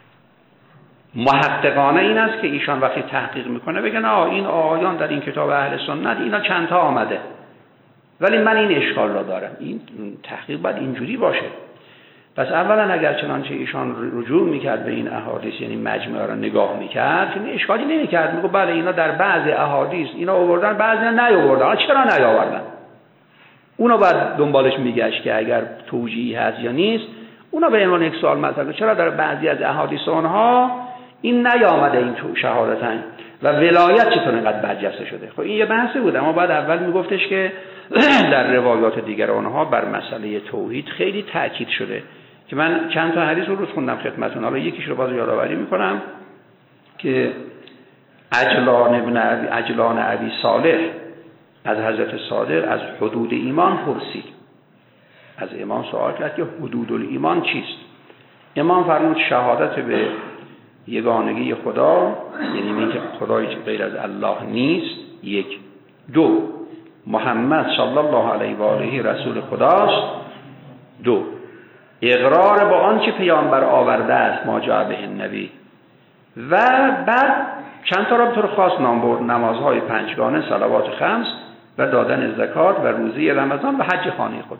محققانه این است که ایشان وقتی تحقیق میکنه بگن آه این آیان در این کتاب اهل سنت اینا چند تا آمده، ولی من این اشکال را دارم. این تحقیق باید اینجوری باشه. پس اولا اگر چنانچه ایشان رجوع میکرد به این احادیث، یعنی مجموعه را نگاه میکرد، که اشکالی نمیکرد، میگه بله اینا در بعض احادیث اینا آوردن، بعضی نیاوردن، چرا نیاوردن؟ اونا باید دنبالش میگشت که اگر توجیهی هست یا نیست، اونا به عنوان یک سوال مطرح چرا در بعضی از احادیث اونها این نیامده، این تو شهادتن و ولایت چطور اینقدر برجسته شده. خب این یه بحثی بود، اما بعد اول میگفتش که در روایات دیگر اونها بر مسئله توحید خیلی تاکید شده که من چند تا حدیث رو روز خوندم خدمتتون. حالا یکیش رو باز یادآوری میکنم که عجلان ابن عبی عجلان ابی صالح از حضرت صادق از حدود ایمان پرسید. از امام سوال کرد که حدود الایمان چیست؟ امام فرمود شهادت به یگانگی خدا، یعنی اینکه خدای غیر از الله نیست، یک. دو، محمد صلی الله علیه و آله رسول خداست. دو، اقرار با آنچه پیامبر آورده است ما جاء به النبی. و بعد چند تا را به طور خاص نام برد: نمازهای پنجگانه، صلوات خمس و دادن زکات و روزه رمضان و حج خانه خدا.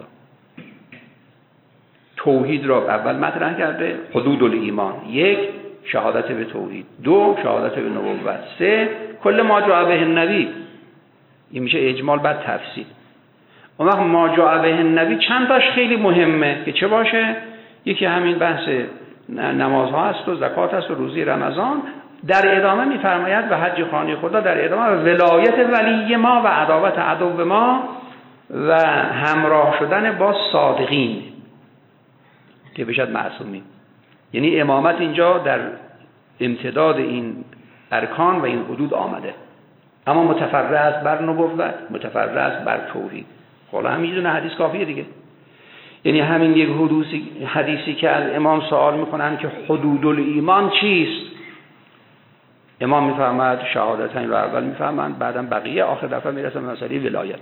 توحید را اول مطرح کرده، حدود الایمان: یک، شهادت به توحید; دو، شهادت به نبوت; سه، کل ما جاء به النبی. این میشه اجمال بعد تفصیل. اون وقت ما جاء به النبی چند تاش خیلی مهمه که چه باشه؟ یکی همین بحث نمازها هست و زکات هست و روزه رمضان. در ادامه میفرماید و حج خانه خدا، در ادامه ولایت ولی ما و عداوت عدو ما و همراه شدن با صادقین که بشد معصومین. یعنی امامت اینجا در امتداد این ارکان و این حدود آمده، اما متفرع است بر نبوت، متفرع است بر توحید. حالا هم میدونه حدیث کافیه دیگه. یعنی همین یک حدوثی حدیثی که از امام سوال میکنن که حدود الایمان چیست، امام میفهمد شهادتین رو اول میفهمند، بعدم بقیه، آخر دفعه میرسن به مسئله ولایت.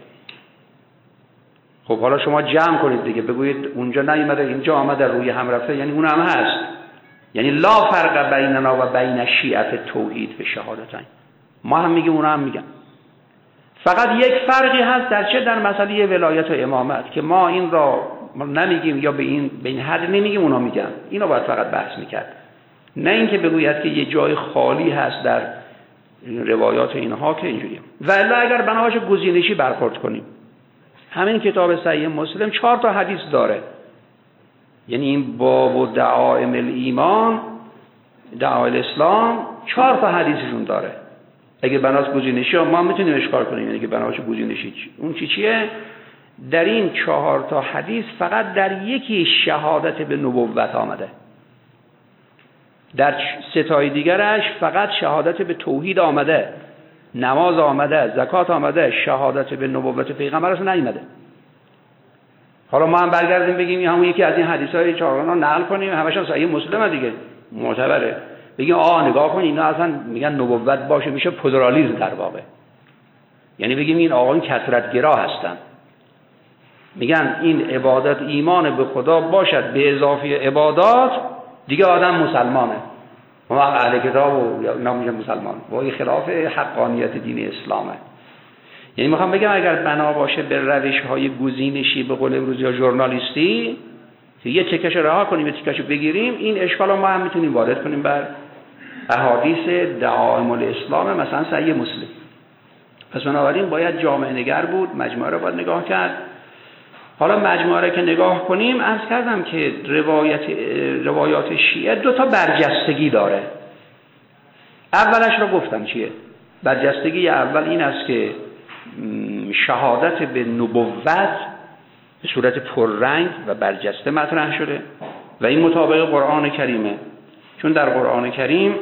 خب حالا شما جمع کنید دیگه، بگویید اونجا نیامده اینجا آمده روی هم رفته، یعنی اون هم هست. یعنی لا فرق بیننا و بین شیعه توحید به شهادتین. ما هم میگیم اون هم میگن. فقط یک فرقی هست در چه؟ در مسئله ولایت و امامت که ما این را ما نمیگیم یا به این به این حد نمیگیم، اونا میگن. اینو باید فقط بحث میکرد، نه اینکه بگوید که یه جای خالی هست در روایات اینها که اینجوریه. و الا اگر بنابراین گزینشی برخورد کنیم، همین کتاب صحیح مسلم چهار تا حدیث داره. یعنی این باب و دعائم الایمان، دعائم الاسلام، چهار تا حدیثشون داره. اگه بناس گزینشی ما میتونیم اشکال کنیم، یعنی که بناس گزینشی اون چی چیه؟ در این چهار تا حدیث فقط در یکی شهادت به نبوت آمده، در سه تای دیگرش فقط شهادت به توحید آمده، نماز آمده، زکات آمده، شهادت به نبوت پیغمبرش نیامده. حالا ما هم برگردیم بگیم همون یکی از این حدیث‌های چهارگانه نقل کنیم، همش هم صحیح مسلمه دیگه، معتبره، بگیم آه نگاه کن اینا اصلا میگن نبوت باشه، میشه پدرالیسم در واقع. یعنی بگیم این آقایون کثرت‌گرا هستن، میگن این عبادت ایمان به خدا باشد به اضافه عبادات دیگه آدم مسلمانه. ما اهل کتاب و اینا میگن مسلمان، با این خلاف حقانیت دین اسلامه. یعنی میخوام بگم اگر بنا باشه به روش‌های گزینشی به قول امروز یا ژورنالیستی که یه تکش رها کنیم، یه تکش بگیریم، این اشکال رو ما هم میتونیم وارد کنیم بر احادیث دعائم الاسلام، مثلا صحیح مسلم. پس بنابراین باید جامع نگر بود، مجموعه رو باید نگاه کرد. حالا مجموعه رو که نگاه کنیم، عرض کردم که روایت روایات شیعه دو تا برجستگی داره. اولش رو گفتم چیه؟ برجستگی اول این است که شهادت به نبوت به صورت پررنگ و برجسته مطرح شده و این مطابق قرآن کریمه. چون در قرآن کریم،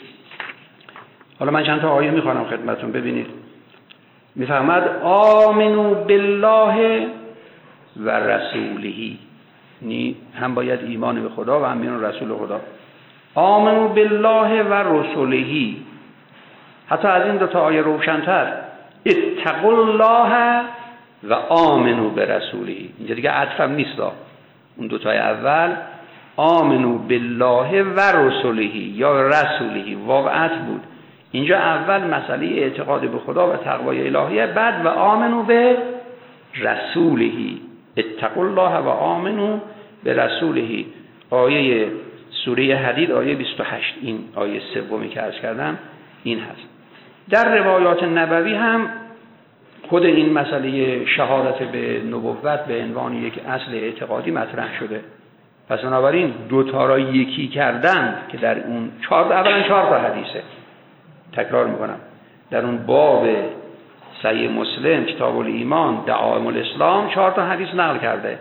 حالا من چند تا آیه میخوانم خدمتتون ببینید، میفرماد آمنو بالله و رسولهی، یعنی هم باید ایمان به خدا و هم ایمان رسول خدا. آمنو بالله و رسولهی، حتی از این دو تا آیه روشن‌تر، اتقوا الله و آمنو برسولهی. اینجا دیگه عطفم نیست، اون دو تای اول آمنو بالله و رسولهی یا رسولهی واو عطف بود. اینجا اول مسئله اعتقاد به خدا و تقوای الهیه، بعد و آمنو به رسولهی، اتقوا الله و آمنو به رسولهی. آیه سوره حدید آیه بیست و هشت، این آیه سومی که عرض کردم این هست. در روایات نبوی هم خود این مسئله شهادت به نبوت به عنوان یک اصل اعتقادی مطرح شده. پس بنابراین دو تا را یکی کردن که در اون چهار، اولا چهار تا حدیثه، تکرار میکنم، در اون باب صحیح مسلم کتاب الایمان دعائم الاسلام چهار تا حدیث نقل کرده.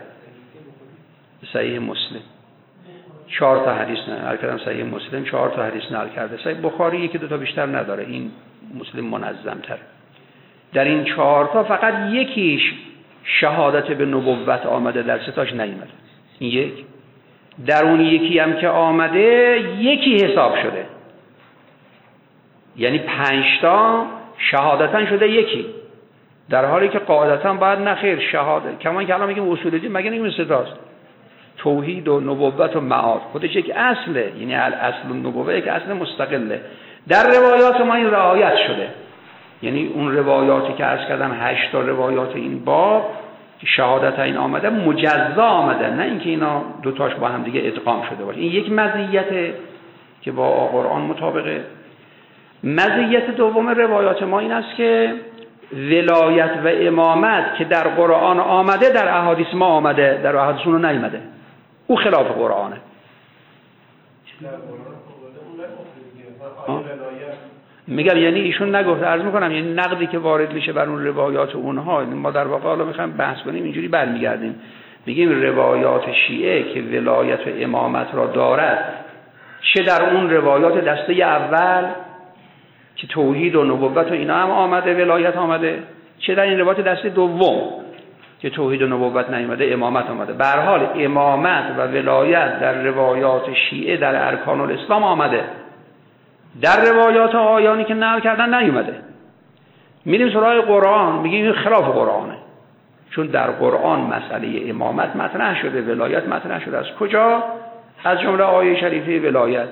صحیح مسلم چهار تا حدیث نقل کردم، صحیح مسلم چهار تا حدیث نقل کرده. صحیح بخاری یکی دو تا بیشتر نداره، این مسلم منظم‌تر. در این چهار تا فقط یکیش شهادت به نبوت آمده، در سه تاش نیامده. این یک. در اون یکی هم که آمده یکی حساب شده، یعنی پنج تا شهادتن شده یکی، در حالی که قاعدتا باید نخیر شهادت، کما که الان میگیم اصول دین مگه نمیگیم سه تاست، توحید و نبوت و معاد خودش یک اصله، یعنی اصل النبوه یک اصل مستقله. در روایات ما این رعایت شده، یعنی اون روایاتی که عرض کردم هشت تا روایات این باب که شهادت این آمده مجزا آمده، نه اینکه اینا دوتاش با هم دیگه ادغام شده باشه. این یک مزیت که با قرآن مطابقه. مزیت دوم روایات ما این است که ولایت و امامت که در قرآن آمده در احادیث ما آمده، در احادیث اون نیامده. او خلاف قرآنه. میگم یعنی ایشون نگفته، عرض میکنم یعنی نقدی که وارد میشه بر اون روایات اونها، ما در واقع حالا میخوایم بحث کنیم اینجوری برمیگردیم میگیم روایات شیعه که ولایت و امامت را دارد، چه در اون روایات دسته اول که توحید و نبوت و اینا هم آمده، ولایت آمده، چه در این روایات دسته دوم که توحید و نبوت نیامده، امامت آمده. به هر حال امامت و ولایت در روایات شیعه در ارکان الاسلام آمده، در روایات آیانی که نقل کردن نیومده. میریم سراغ قرآن میگیم این خلاف قرآنه، چون در قرآن مسئله امامت مطرح شده، ولایت مطرح شده. از کجا؟ از جمله آیه شریفه ولایت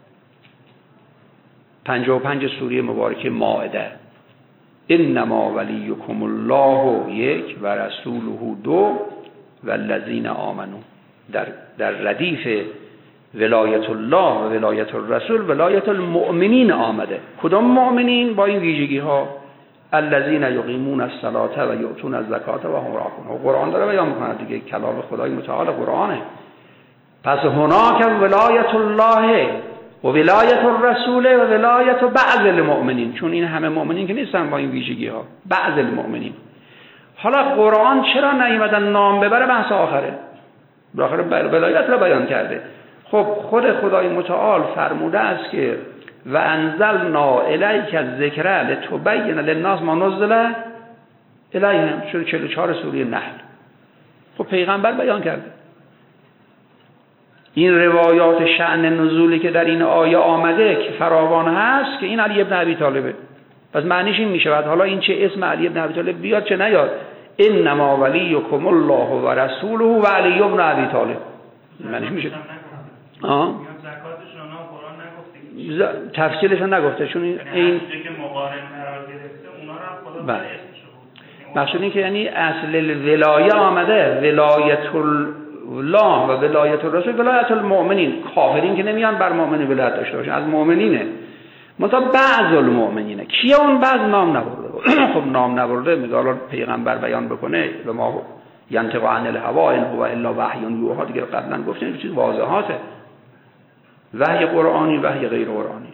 پنجاه و پنج سوره مبارکه مائده، انما ولیکم الله یک و رسوله دو و الذین آمنو. در در ردیف ولایت الله و ولایت الرسول ولایت المؤمنین آمده. کدام مؤمنین؟ با این ویژگی ها، الذین یقیمون الصلاة و یؤتون الزکاة و هم راکعون. قرآن داره بیان میکنه دیگه، کلام خدای متعال قرآنه. پس هناک ولایت الله و ولایت الرسول و ولایت بعض المؤمنین، چون این همه مؤمنین که نیستن با این ویژگی ها، بعض المؤمنین. حالا قرآن چرا نیومدن نام ببره؟ بحث آخره، بالاخره ولایت را بیان کرده. خب خود خدای متعال فرموده است که و انزلنا الیک الذکر لتبین للناس ما نزل الیهم، شده چهل و چهار سوره نحل. خب پیغمبر بیان کرده. این روایات شأن نزولی که در این آیه آمده که فراوان هست که این علی ابن ابی طالبه، پس معنیش این میشه بعد حالا این چه اسم علی ابن ابی طالب بیاد چه نیاد، انما ولیکم الله و رسوله و علی ابن ابی طالب، معنیش میشه. آه تفصیلش رو نگفته، چون این این که مقارن قرار گرفته اونا رو هم خدا بله. مقصود این که یعنی اصل الولایه آمده، ولایت الله و ولایت الرسول ولایت المؤمنین. کافرین که نمیان بر مؤمنین ولایت داشته باشن، از مؤمنینه، مثلا بعض المؤمنینه. کیه اون بعض؟ نام نبرده. خب نام نبرده میگه حالا پیغمبر بیان بکنه و ما ینطق عن الهوا ان هو الا وحی یوحی، دیگه قبلا گفتیم این چیز واضحاته، وحی قرآنی وحی غیر قرآنی.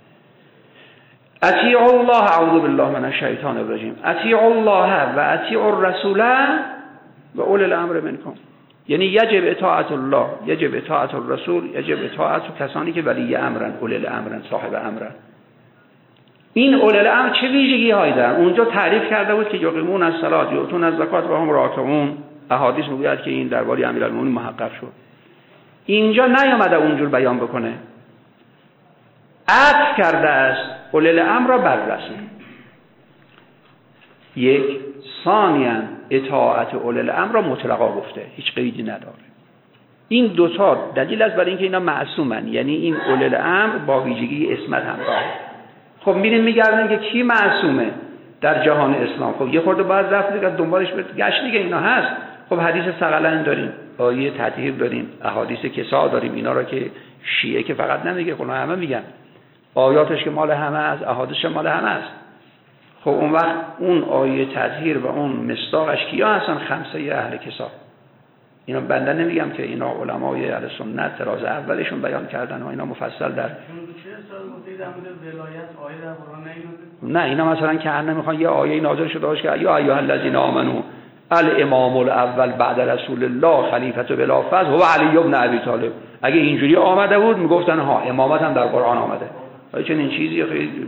اطیعوا الله، اعوذ بالله من الشیطان الرجیم، اطیعوا الله و اطیعوا الرسول و اولی الامر منکم. یعنی یجب اطاعت الله، یجب اطاعت الرسول، یجب اطاعت کسانی که ولی امرن، اولی الامرن، صاحب امرن. این اولی الامر چه ویژگی هایی دارن؟ اونجا تعریف کرده بود که یقیمون الصلاة یؤتون الزکات و هم راکعون. احادیث میگوید که این درباره امیرالمومنین محقق شد. اینجا نیامده اونجور بیان بکنه، عطف کرده است اولی الامر را بر رسول. یک ثانیاً اطاعت اولی الامر را مطلقا گفته، هیچ قیدی نداره. این دوتا دلیل است برای اینکه اینا معصومن، یعنی این اولی الامر با ویژگی اسمت همراهه. خب میریم میگردن که کی معصومه در جهان اسلام. خب یه خورده باید رفت دیگه دنبالش گشت دیگه، اینا هست. خب حدیث ثقلین داریم، آیه تطهیر داریم، احادیث کسا داریم، اینا را که شیعه که فقط نمیگه، خب همه میگن، آیاتش که مال همه است، احادیثش مال همه است. خب اون وقت اون آیه تطهیر و اون مصداقش کیا هستن؟ خمسه اهل کسا. اینا بنده نمیگم که اینا علمای اهل سنت تراز اولشون بیان کردن و اینا مفصل در نه اینا مثلا که هر نمیخوان یه آیه نازل شده باشه که یا ایها الذین آمنو الامام الاول بعد رسول الله خلیفة بلا فضل هو علی ابن ابی طالب. اگه اینجوری آمده بود میگفتن ها امامت هم در قرآن آمده. ولی چنین چیزی خیلی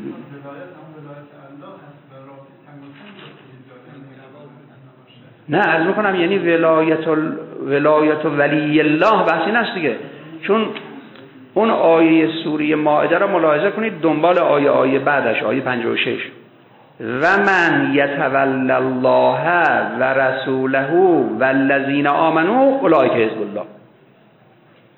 نه عرض میکنم، یعنی ولایت ال... ولایت ولی الله بحثی نست دیگه. چون اون آیه سوره مائده را ملاحظه کنید، دنبال آیه آیه بعدش آیه پنجاه و شش و من یتول الله و رسوله و الذین آمنوا اولئک حزب الله.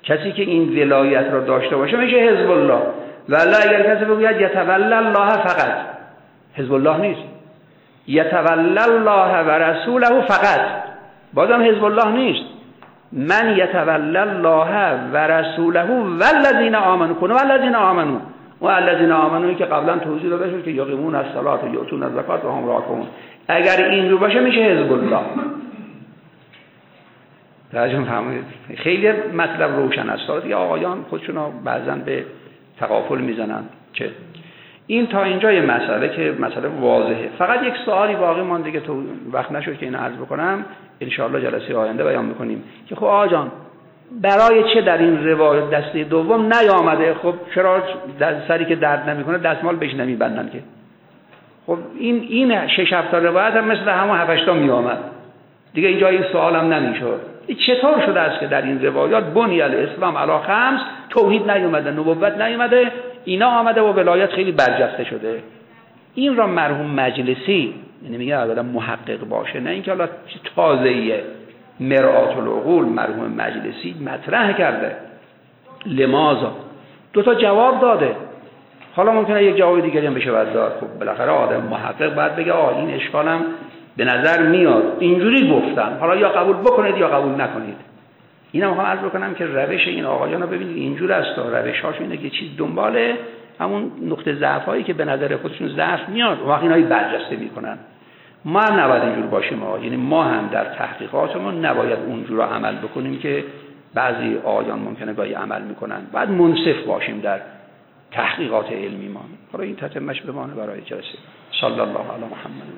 کسی که این ولایت را داشته باشه میشه حزب الله. ولی اگر کسی بگوید یتولی الله فقط، حزب الله نیست. یتولی الله و رسوله فقط، بازم حزب الله نیست. من یتولی الله و رسوله والذین آمنوا کنه والذین آمنوا و الذین آمنوا که قبلا توضیح داده شد که یقیمون الصلاة و یؤتون الزکات و هم راکعون. اگر این رو باشه میشه حزب الله. راجع فهمید خیلی مطلب روشن است. دیگه آقایان خودشون بعضا به تغافل میزنن که این تا اینجای مسئله که مسئله واضحه. فقط یک سوالی باقی مونده که تو وقت نشد که اینو عرض بکنم، ان شاء الله جلسه آینده بیان میکنیم که خب آقا جان برای چه در این روایت دسته دوم نیامده؟ خب چرا در سری که درد نمیکنه دستمال بهش نمیبندن که؟ خب این این شش هفت روایت هم مثل همون هفت هشت تا میامد دیگه. اینجا این سوال هم نمیشد چطور شده است که در این روایات بنی الاسلام علی خمس، توحید نیومده، نبوت نیومده، اینا آمده و ولایت خیلی برجسته شده. این را مرحوم مجلسی، یعنی میگه اگر محقق باشه، نه اینکه حالا تازه‌ایه، مرآت العقول مرحوم مجلسی مطرح کرده. لماذا دو تا جواب داده. حالا ممکنه یک جواب دیگری هم بشه بعد داد. خب بالاخره آدم محقق باید بگه آ این اشکالم به نظر میاد، اینجوری گفتم، حالا یا قبول بکنید یا قبول نکنید. اینا میخوام عرض بکنم که روش این آقایان رو ببینید اینجور است. روش هاشون اینه که چیز دنباله همون نقطه ضعف هایی که به نظر خودشون ضعف میاد و وقتی اینایی برجسته میکنن. ما هم نباید اینجور باشیم آقا. یعنی ما هم در تحقیقاتمون نباید اونجور رو عمل بکنیم که بعضی آقایان ممکنه گاهی عمل میکنن. باید منصف باشیم در تحقیقات علمی ما. حالا این تتمش بمانه برای جلسه. صلی الله علی محمد.